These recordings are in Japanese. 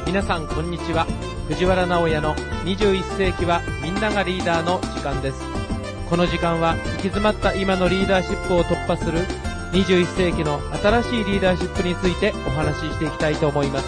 皆さんこんにちは。藤原直也の21世紀はみんながリーダーの時間です。この時間は行き詰まった今のリーダーシップを突破する21世紀の新しいリーダーシップについてお話ししていきたいと思います。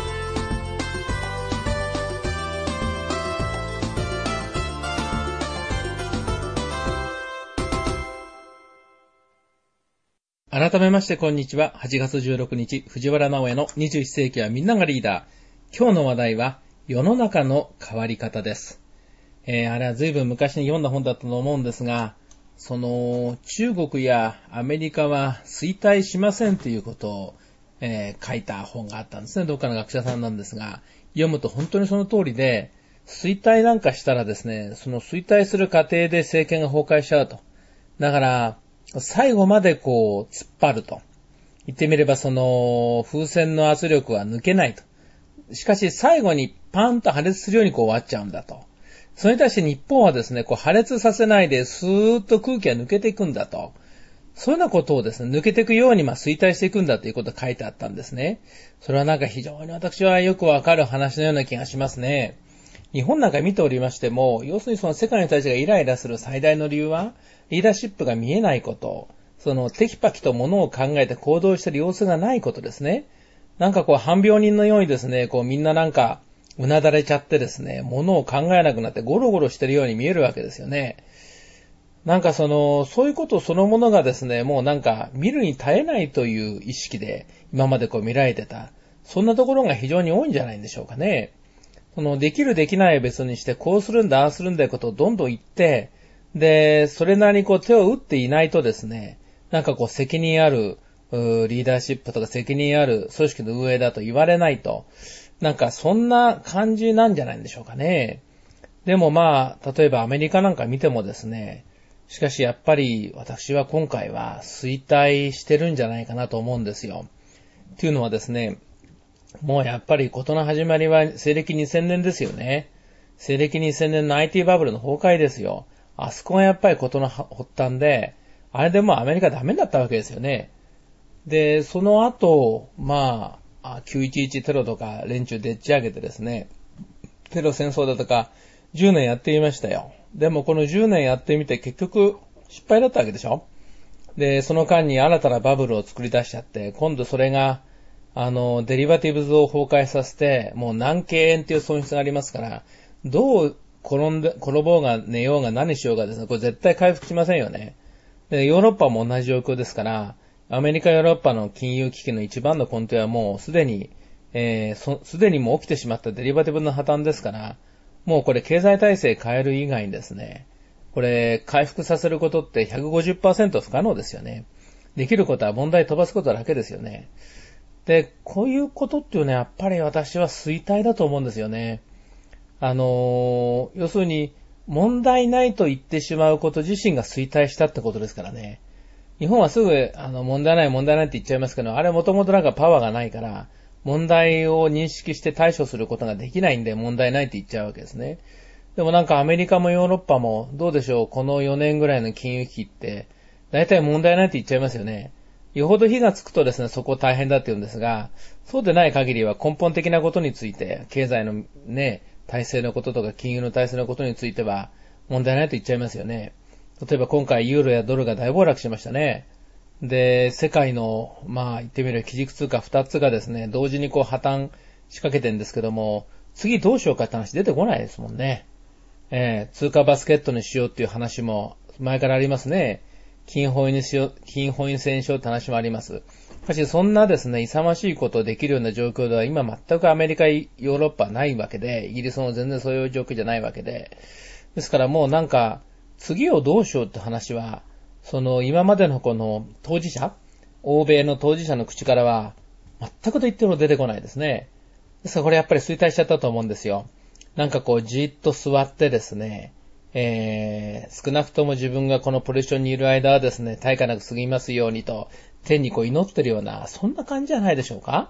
改めましてこんにちは。8月16日、藤原直也の21世紀はみんながリーダー。今日の話題は世の中の変わり方です。あれは随分昔に読んだ本だったと思うんですが、中国やアメリカは衰退しませんということを、書いた本があったんですね。どっかの学者さんなんですが、読むと本当にその通りで、衰退なんかしたらですね、その衰退する過程で政権が崩壊しちゃうと。だから、最後まで突っ張ると。言ってみれば風船の圧力は抜けないと。しかし最後にパンと破裂するように終わっちゃうんだと。それに対して日本はですね、破裂させないでスーッと空気が抜けていくんだと。そういうようなことをですね、抜けていくように衰退していくんだということが書いてあったんですね。それはなんか非常に私はよくわかる話のような気がしますね。日本なんか見ておりましても、要するに世界に対してがイライラする最大の理由は、リーダーシップが見えないこと、テキパキとものを考えて行動している様子がないことですね。なんか半病人のようにですね、みんななんか、うなだれちゃってですね、ものを考えなくなってゴロゴロしてるように見えるわけですよね。なんかそういうことそのものがですね、もうなんか見るに耐えないという意識で今まで見られてた。そんなところが非常に多いんじゃないんでしょうかね。できるできないは別にして、こうするんだ、ああするんだいうことをどんどん言って、で、それなりに手を打っていないとですね、なんか責任あるリーダーシップとか責任ある組織の運営だと言われないと、なんかそんな感じなんじゃないんでしょうかね。でも例えばアメリカなんか見てもですね、しかしやっぱり私は今回は衰退してるんじゃないかなと思うんですよ。っていうのはですね、もうやっぱり事の始まりは西暦2000年ですよね。西暦2000年の IT バブルの崩壊ですよ。あそこがやっぱり事の発端で、あれでもうアメリカダメだったわけですよね。で、その後、911テロとか連中でっち上げてですね、テロ戦争だとか10年やってみましたよ。でもこの10年やってみて結局失敗だったわけでしょ。で、その間に新たなバブルを作り出しちゃって、今度それが、デリバティブズを崩壊させて、もう何敬遠っていう損失がありますから、どう転ぼうが寝ようが何しようがですね、これ絶対回復しませんよね。で、ヨーロッパも同じ状況ですから、アメリカ、ヨーロッパの金融危機の一番の根底はもうすでにもう起きてしまったデリバティブの破綻ですから、もうこれ経済体制変える以外にですね、これ回復させることって 150% 不可能ですよね。できることは問題飛ばすことだけですよね。で、こういうことっていうのはやっぱり私は衰退だと思うんですよね。要するに問題ないと言ってしまうこと自身が衰退したってことですからね。日本はすぐ問題ないって言っちゃいますけど、あれもともとなんかパワーがないから、問題を認識して対処することができないんで問題ないって言っちゃうわけですね。でもなんかアメリカもヨーロッパもどうでしょう、この4年ぐらいの金融危機って、大体問題ないって言っちゃいますよね。よほど火がつくとですね、そこ大変だって言うんですが、そうでない限りは根本的なことについて、経済のね、体制のこととか金融の体制のことについては問題ないと言っちゃいますよね。例えば今回ユーロやドルが大暴落しましたね。で、世界の、言ってみれば基軸通貨2つがですね、同時に破綻しかけてるんですけども、次どうしようかって話出てこないですもんね。通貨バスケットにしようっていう話も前からありますね。金本位制にしようって話もあります。しかしそんなですね、勇ましいことをできるような状況では今全くアメリカ、ヨーロッパはないわけで、イギリスも全然そういう状況じゃないわけで、ですからもうなんか、次をどうしようって話は、今までのこの当事者、欧米の当事者の口からは、全くと言っても出てこないですね。ですからこれやっぱり衰退しちゃったと思うんですよ。なんかじーっと座ってですね、少なくとも自分がこのポジションにいる間はですね、大化なく過ぎますようにと、天に祈ってるような、そんな感じじゃないでしょうか。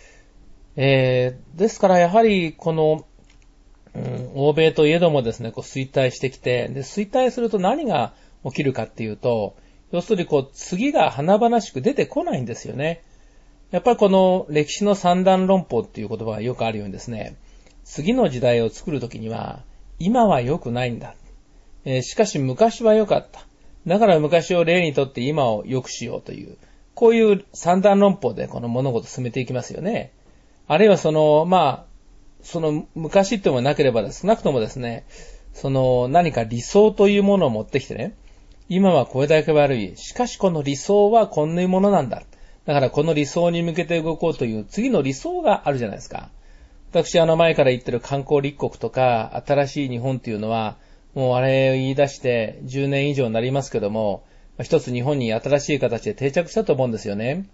ですからやはりこの、欧米といえどもですね、衰退してきて、で、衰退すると何が起きるかっていうと、要するに次が華々しく出てこないんですよね。 やっぱりこの歴史の三段論法っていう言葉がよくあるようにですね、次の時代を作るときには、今は良くないんだ。しかし昔は良かった。だから昔を例にとって今を良くしようという、こういう三段論法でこの物事を進めていきますよね。あるいはその昔ってもなければ少なくともですね、何か理想というものを持ってきてね、今はこれだけ悪い。しかしこの理想はこんなものなんだ。だからこの理想に向けて動こうという次の理想があるじゃないですか。私前から言ってる観光立国とか新しい日本っていうのは、もうあれを言い出して10年以上になりますけども、一つ日本に新しい形で定着したと思うんですよね。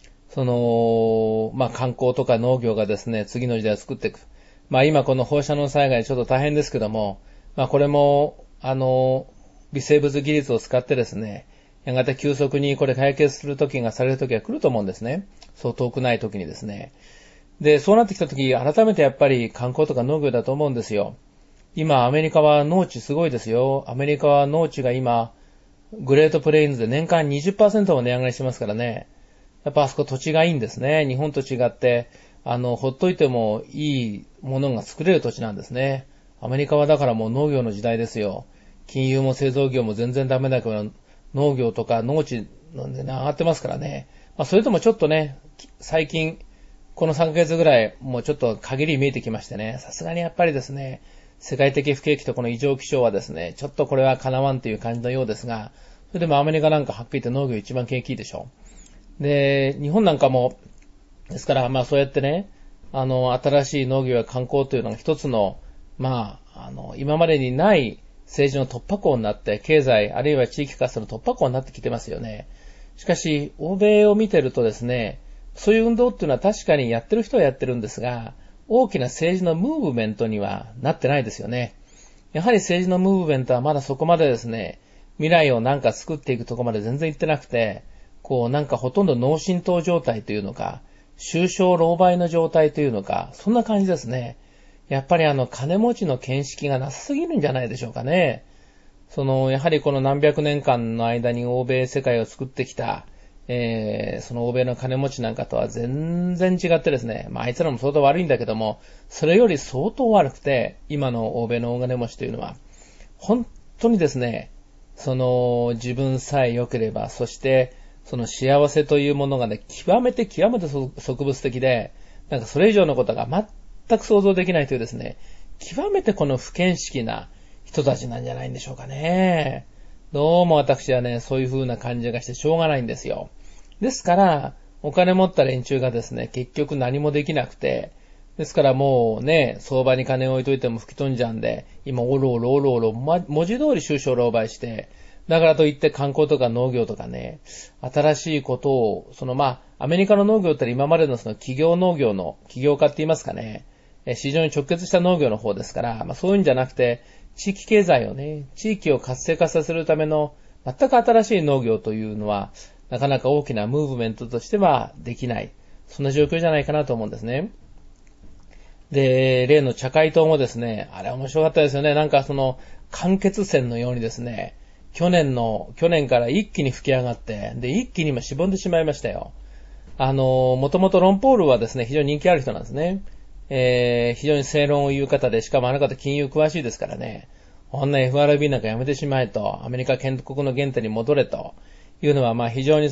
観光とか農業がですね、次の時代を作っていく。今この放射能災害ちょっと大変ですけども、これも、微生物技術を使ってですね、やがて急速にこれ解決する時がされる時が来ると思うんですね。そう遠くない時にですね。で、そうなってきた時、改めてやっぱり観光とか農業だと思うんですよ。今、アメリカは農地すごいですよ。アメリカは農地が今、グレートプレインズで年間 20% も値上がりしてますからね。やっぱあそこ土地がいいんですね。日本と違って、ほっといてもいいものが作れる土地なんですね。アメリカはだからもう農業の時代ですよ。金融も製造業も全然ダメだけど、農業とか農地の値段上がってますからね。それともちょっとね、最近、この3ヶ月ぐらい、もうちょっと限り見えてきましてね、さすがにやっぱりですね、世界的不景気とこの異常気象はですね、ちょっとこれは叶わんという感じのようですが、それでもアメリカなんかはっきり言って農業一番景気いいでしょ。で、日本なんかも、ですからそうやってね、新しい農業や観光というのが一つの、今までにない政治の突破口になって、経済あるいは地域活性の突破口になってきてますよね。しかし、欧米を見てるとですね、そういう運動っていうのは確かにやってる人はやってるんですが、大きな政治のムーブメントにはなってないですよね。やはり政治のムーブメントはまだそこまでですね、未来をなんか作っていくところまで全然行ってなくて、なんかほとんど脳震盪状態というのか、終生老媒の状態というのか、そんな感じですね。やっぱり金持ちの見識がなさすぎるんじゃないでしょうかね。やはりこの何百年間の間に欧米世界を作ってきた、その欧米の金持ちなんかとは全然違ってですね、あいつらも相当悪いんだけども、それより相当悪くて、今の欧米の大金持ちというのは、本当にですね、自分さえ良ければ、そしてその幸せというものがね、極めて植物的で、なんかそれ以上のことが全く想像できないというですね、極めてこの不見識な人たちなんじゃないんでしょうかね。どうも私はね、そういう風な感じがしてしょうがないんですよ。ですから、お金持った連中がですね、結局何もできなくて、ですからもうね、相場に金を置いといても吹き飛んじゃうんで、今おろおろおろおろ、文字通り終生老媒して、だからといって観光とか農業とかね、新しいことを、アメリカの農業って今までのその企業農業の、企業化って言いますかね、市場に直結した農業の方ですから、そういうんじゃなくて、地域経済をね、地域を活性化させるための全く新しい農業というのは、なかなか大きなムーブメントとしてはできない。そんな状況じゃないかなと思うんですね。で、例の茶会島もですね、あれ面白かったですよね。なんか間欠泉のようにですね、去年から一気に吹き上がって、で、一気に今しぼんでしまいましたよ。もともとロンポールはですね、非常に人気ある人なんですね。非常に正論を言う方で、しかもあの方金融詳しいですからね、こんな FRB なんかやめてしまえと、アメリカ建国の原点に戻れというのは、非常に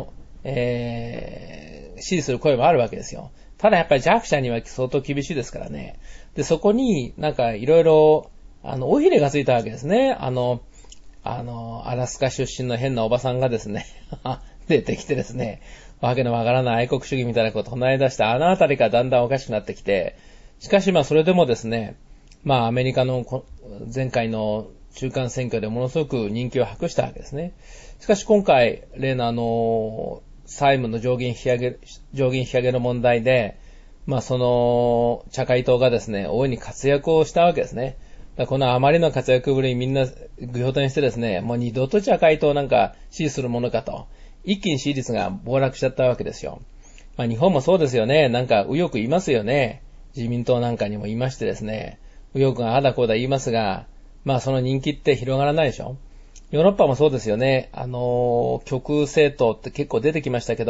支持する声もあるわけですよ。ただやっぱり弱者には相当厳しいですからね。で、そこになんかいろいろ、尾ひれがついたわけですね。アラスカ出身の変なおばさんがですね、出てきてですね、わけのわからない愛国主義みたいなことを唱え出したあのあたりがだんだんおかしくなってきて、しかしそれでもですね、アメリカの前回の中間選挙でものすごく人気を博したわけですね。しかし今回、例の債務の上限引き上げの問題で、茶会党がですね、大いに活躍をしたわけですね。このあまりの活躍ぶりにみんな愚表にしてですね、もう二度と茶会党なんか支持するものかと、一気に支持率が暴落しちゃったわけですよ。日本もそうですよね。なんか右翼いますよね。自民党なんかにもいましてですね、右翼があだこうだ言いますが、その人気って広がらないでしょ。ヨーロッパもそうですよね。極右政党って結構出てきましたけど、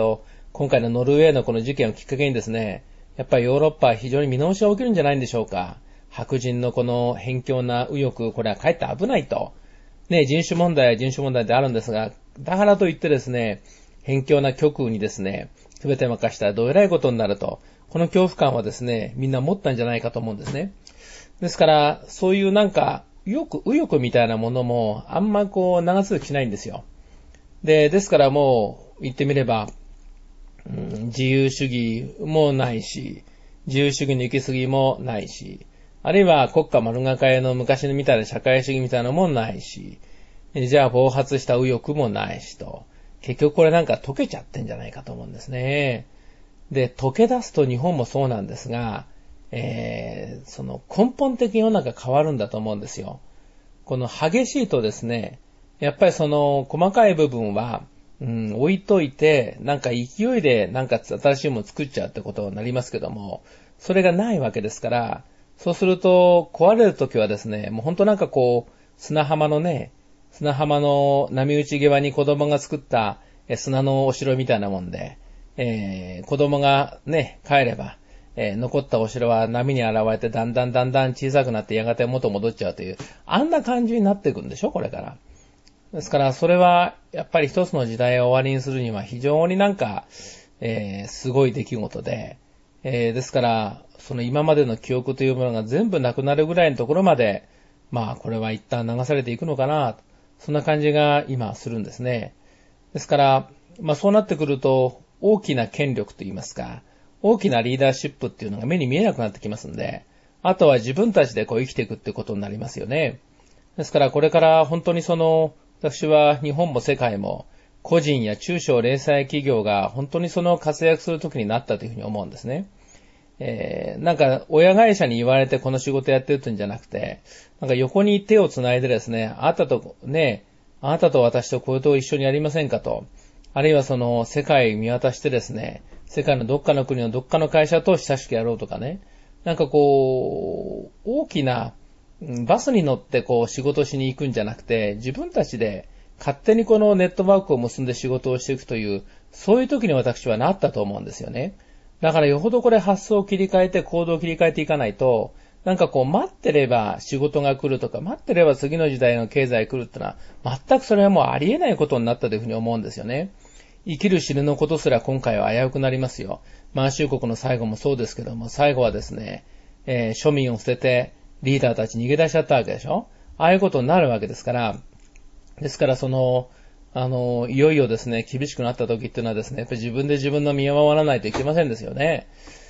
今回のノルウェーのこの事件をきっかけにですね、やっぱりヨーロッパは非常に見直しが起きるんじゃないんでしょうか。白人のこの偏境な右翼、これはかえって危ないと。ね、人種問題は人種問題であるんですが、だからといってですね、偏境な極右にですね、すべて任したらどえらいことになると。この恐怖感はですね、みんな持ったんじゃないかと思うんですね。ですから、そういうなんか、右翼みたいなものも、あんま長続きしないんですよ。ですからもう、言ってみれば、自由主義もないし、自由主義の行き過ぎもないし、あるいは国家丸がかえの昔みたいな社会主義みたいなのもないし、じゃあ暴発した右翼もないしと、結局これなんか溶けちゃってんじゃないかと思うんですね。で、溶け出すと日本もそうなんですが、その根本的に世の中変わるんだと思うんですよ。この激しいとですね、やっぱりその細かい部分は、置いといて、なんか勢いでなんか新しいものを作っちゃうってことになりますけども、それがないわけですから、そうすると壊れるときはですね、もうほんとなんか砂浜の波打ち際に子供が作った砂のお城みたいなもんで、子供がね、帰れば、残ったお城は波に洗われてだんだん小さくなってやがて元戻っちゃうという、あんな感じになっていくんでしょ、これから。ですから、それは、やっぱり一つの時代を終わりにするには非常になんか、すごい出来事で、ですから、その今までの記憶というものが全部なくなるぐらいのところまで、まあ、これは一旦流されていくのかな、そんな感じが今するんですね。ですから、まあそうなってくると、大きな権力といいますか、大きなリーダーシップっていうのが目に見えなくなってきますんで、あとは自分たちで生きていくってことになりますよね。ですからこれから本当に私は日本も世界も個人や中小零細企業が本当に活躍する時になったというふうに思うんですね。なんか親会社に言われてこの仕事やってるってんじゃなくて、なんか横に手をつないでですね、あなたと私とこういうと一緒にやりませんかと。あるいは世界見渡してですね、世界のどっかの国のどっかの会社と親しくやろうとかね。なんか大きなバスに乗って仕事しに行くんじゃなくて、自分たちで勝手にこのネットワークを結んで仕事をしていくという、そういう時に私はなったと思うんですよね。だからよほどこれ発想を切り替えて行動を切り替えていかないと、なんか待ってれば仕事が来るとか、待ってれば次の時代の経済が来るってのは、全くそれはもうありえないことになったというふうに思うんですよね。生きる死ぬのことすら今回は危うくなりますよ。満州国の最後もそうですけども、最後はですね、庶民を捨ててリーダーたち逃げ出しちゃったわけでしょ。ああいうことになるわけですから、ですからいよいよですね、厳しくなった時っていうのはですね、やっぱり自分で自分の身を守らないといけませんですよね。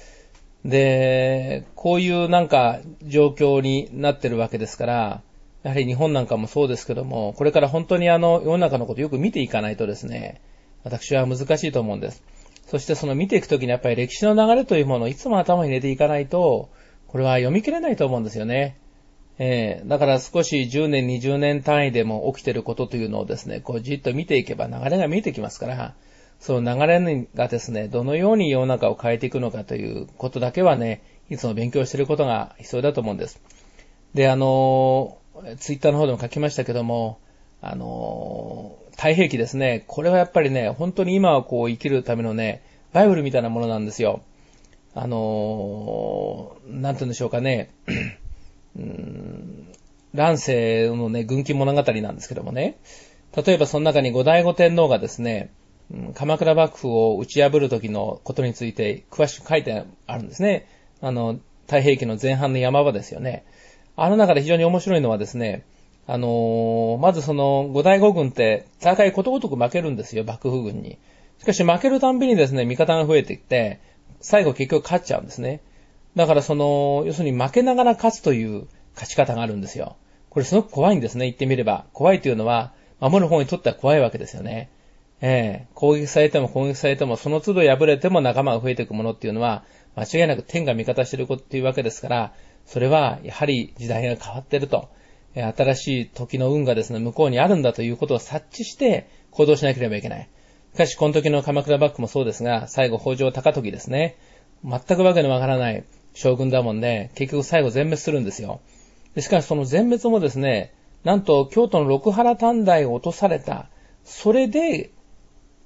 で、こういうなんか状況になってるわけですから、やはり日本なんかもそうですけども、これから本当に世の中のことをよく見ていかないとですね、私は難しいと思うんです。そして見ていくときにやっぱり歴史の流れというものをいつも頭に入れていかないと、これは読み切れないと思うんですよね。だから少し10年、20年単位でも起きていることというのをですね、じっと見ていけば流れが見えてきますから、その流れがですね、どのように世の中を変えていくのかということだけはね、いつも勉強していることが必要だと思うんです。で、ツイッターの方でも書きましたけども、太平記ですね。これはやっぱりね、本当に今は生きるためのね、バイブルみたいなものなんですよ。なんて言うんでしょうかね。乱世のね、軍記物語なんですけどもね。例えばその中に後醍醐天皇がですね、鎌倉幕府を打ち破る時のことについて詳しく書いてあるんですね。太平記の前半の山場ですよね。あの中で非常に面白いのはですね、まず後醍醐軍って戦いことごとく負けるんですよ、幕府軍に。しかし負けるたんびにですね、味方が増えていって、最後結局勝っちゃうんですね。だから要するに負けながら勝つという勝ち方があるんですよ。これすごく怖いんですね、言ってみれば。怖いというのは、守る方にとっては怖いわけですよね。攻撃されてもその都度敗れても仲間が増えていくものっていうのは、間違いなく天が味方していることっていうわけですから、それはやはり時代が変わっていると。新しい時の運がですね、向こうにあるんだということを察知して行動しなければいけない。しかし、この時の鎌倉幕府もそうですが、最後、北条高時ですね。全くわけのわからない将軍だもんで、結局最後全滅するんですよ。しかし、その全滅もですね、なんと京都の六原短大を落とされた。それで、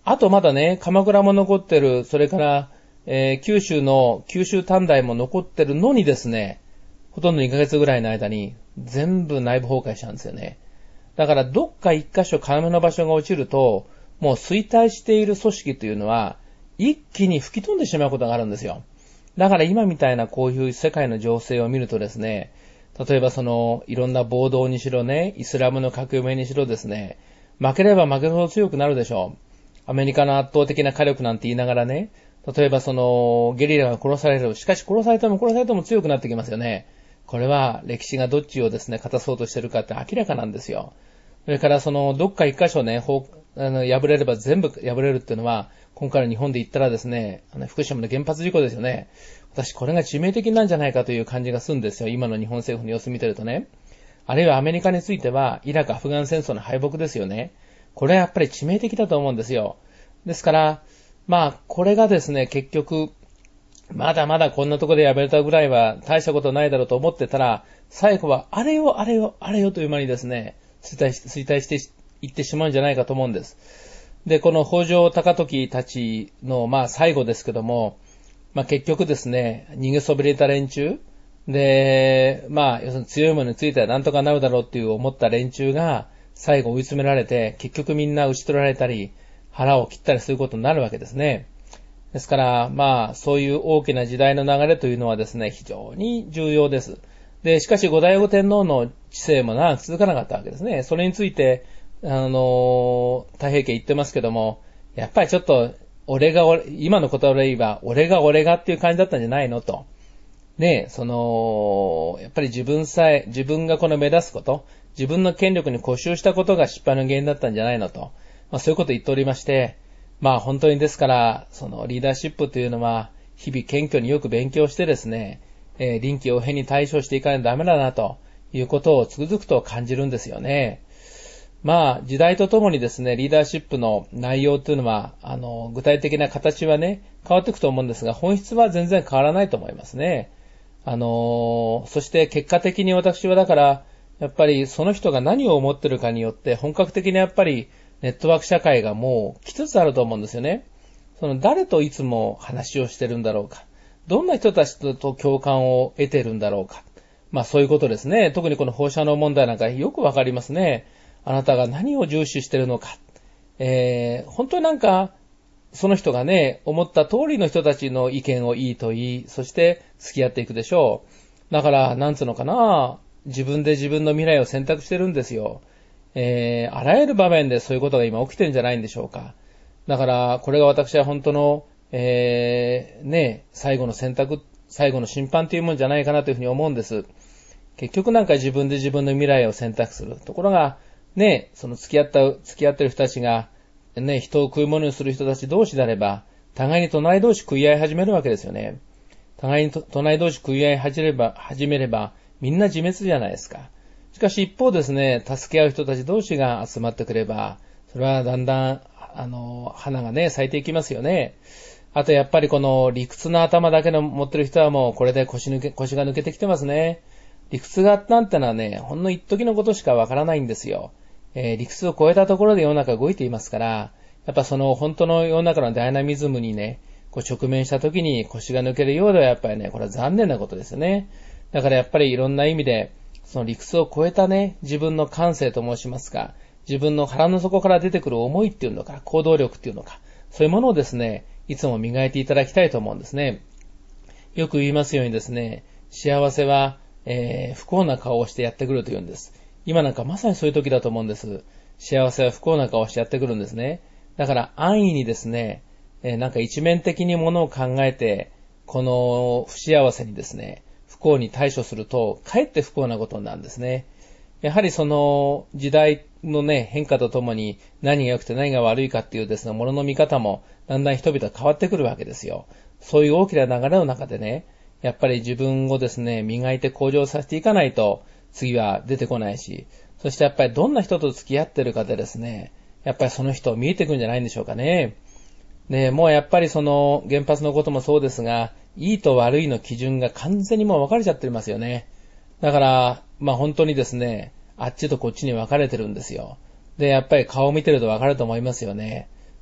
あとまだね、鎌倉も残ってる、それから、九州短大も残ってるのにですね、ほとんど2ヶ月ぐらいの間に全部内部崩壊したんですよね。だからどっか一箇所要の場所が落ちると、もう衰退している組織というのは一気に吹き飛んでしまうことがあるんですよ。だから今みたいなこういう世界の情勢を見るとですね、例えばいろんな暴動にしろね、イスラムの革命にしろですね、負ければ負けるほど強くなるでしょう。アメリカの圧倒的な火力なんて言いながらね、例えばゲリラが殺される。しかし殺されても強くなってきますよね。これは歴史がどっちをですね、勝たそうとしてるかって明らかなんですよ。それからどっか一箇所ね、破れれば全部破れるっていうのは、今回の日本で言ったらですね、福島の原発事故ですよね。私これが致命的なんじゃないかという感じがするんですよ。今の日本政府の様子見てるとね。あるいはアメリカについては、イラク・アフガン戦争の敗北ですよね。これはやっぱり致命的だと思うんですよ。ですから、これがですね、結局、まだまだこんなところでやめたぐらいは大したことないだろうと思ってたら、最後はあれよという間にですね、衰退していってしまうんじゃないかと思うんです。で、この北条高時たちの、最後ですけども、結局ですね、逃げそびれた連中で、要するに強いものについてはなんとかなるだろうっていう思った連中が、最後追い詰められて、結局みんな打ち取られたり、腹を切ったりすることになるわけですね。ですから、そういう大きな時代の流れというのはですね、非常に重要です。で、しかし後醍醐天皇の治世も長く続かなかったわけですね。それについて、太平家言ってますけども、やっぱりちょっと、今のことで言えば、俺がっていう感じだったんじゃないのと。ね、やっぱり自分がこの目指すこと、自分の権力に固執したことが失敗の原因だったんじゃないのと。そういうことを言っておりまして、本当にですから、リーダーシップというのは、日々謙虚によく勉強してですね、臨機応変に対処していかないとダメだなということをつくづくと感じるんですよね。時代とともにですね、リーダーシップの内容というのは、具体的な形はね、変わっていくと思うんですが、本質は全然変わらないと思いますね。そして結果的に私はだから、やっぱりその人が何を思ってるかによって、本格的にやっぱりネットワーク社会がもう来つつあると思うんですよね。誰といつも話をしてるんだろうか。どんな人たちと共感を得てるんだろうか。そういうことですね。特にこの放射能問題なんかよくわかりますね。あなたが何を重視してるのか。本当になんか、その人がね、思った通りの人たちの意見をいいと言い、そして付き合っていくでしょう。だから、なんつうのかな、自分で自分の未来を選択してるんですよ。あらゆる場面でそういうことが今起きてるんじゃないんでしょうか。だから、これが私は本当の、最後の選択、最後の審判というもんじゃないかなというふうに思うんです。結局なんか自分で自分の未来を選択する。ところが、ね、付き合ってる人たちが、ね、人を食い物にする人たち同士であれば、互いに隣同士食い合い始めるわけですよね。互いに隣同士食い合い始めれば、みんな自滅じゃないですか。しかし一方ですね、助け合う人たち同士が集まってくれば、それはだんだん、花がね、咲いていきますよね。あとやっぱりこの理屈の頭だけの持ってる人はもうこれで腰が抜けてきてますね。理屈がなんてのはね、ほんの一時のことしかわからないんですよ。理屈を超えたところで世の中動いていますから、やっぱ本当の世の中のダイナミズムにね、直面した時に腰が抜けるようではやっぱりね、これは残念なことですよね。だからやっぱりいろんな意味で、理屈を超えたね、自分の感性と申しますか、自分の腹の底から出てくる思いっていうのか、行動力っていうのか、そういうものをですね、いつも磨いていただきたいと思うんですね。よく言いますようにですね、幸せは、不幸な顔をしてやってくるというんです。今なんかまさにそういう時だと思うんです。幸せは不幸な顔をしてやってくるんですね。だから安易にですね、なんか一面的にものを考えて、この不幸せにですね、不幸に対処すると、かえって不幸なことになるんですね。やはり時代のね、変化とともに何が良くて何が悪いかっていうですね、ものの見方もだんだん人々変わってくるわけですよ。そういう大きな流れの中でね、やっぱり自分をですね、磨いて向上させていかないと、次は出てこないし、そしてやっぱりどんな人と付き合ってるかでですね、やっぱりその人を見えてくるんじゃないんでしょうかね。で、もうやっぱり原発のこともそうですが、いいと悪いの基準が完全にもう分かれちゃってますよね。だから、本当にですね、あっちとこっちに分かれてるんですよ。で、やっぱり顔を見てると分かると思いますよね。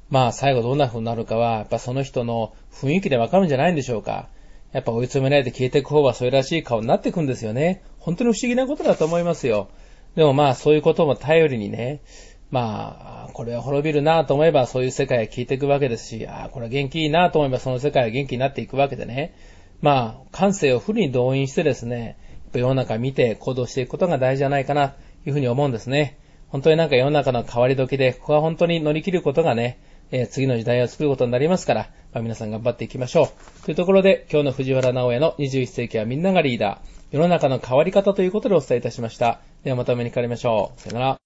まあ最後どんな風になるかは、やっぱその人の雰囲気でわかるんじゃないんでしょうか。やっぱ追い詰められて消えていく方はそれらしい顔になっていくんですよね。本当に不思議なことだと思いますよ。でもまあそういうことも頼りにね、まあこれは滅びるなと思えばそういう世界へ消えていくわけですし、これは元気いいなと思えばその世界は元気になっていくわけでね。まあ感性をフルに動員してですね、世の中見て行動していくことが大事じゃないかなというふうに思うんですね。本当になんか世の中の変わり時で、ここは本当に乗り切ることがね、次の時代を作ることになりますから、皆さん頑張っていきましょう。というところで、今日の藤原直哉の21世紀はみんながリーダー、世の中の変わり方ということでお伝えいたしました。ではまたお目にかかりましょう。さよなら。